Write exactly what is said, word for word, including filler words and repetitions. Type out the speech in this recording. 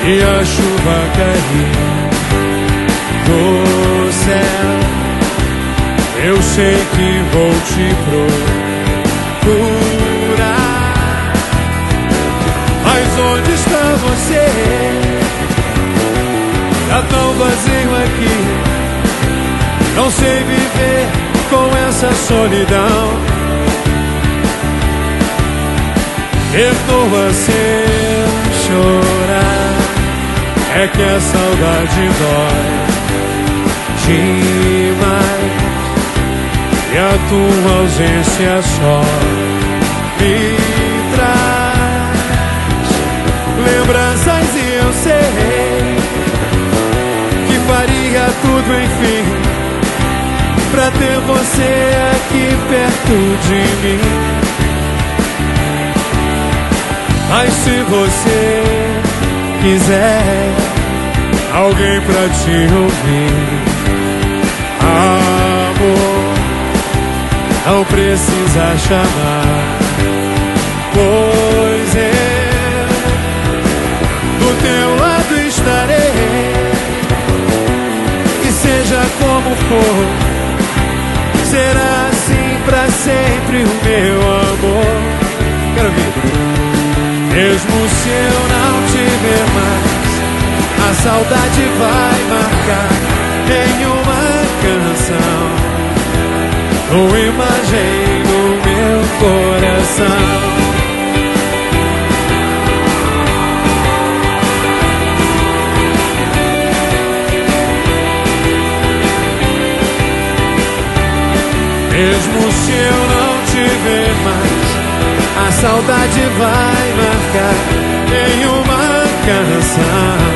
e a chuva cair do céu, eu sei que vou te procurar. Mas onde está você? Tá tão vazio aqui, não sei viver com essa solidão. Perdoa sem chorar, é que a saudade dói demais, e a tua ausência só me traz lembranças, e eu sei que faria tudo, enfim, pra ter você aqui perto de mim. Mas se você quiser alguém pra te ouvir, amor, não precisa chamar, pois eu do teu lado estarei. E seja como for, será assim pra sempre o meu amor. Quero ouvir. Mesmo se eu não te ver mais, a saudade vai marcar em uma canção, uma imagem no meu coração. Mesmo se eu não te ver mais, a saudade vai marcar em uma canção,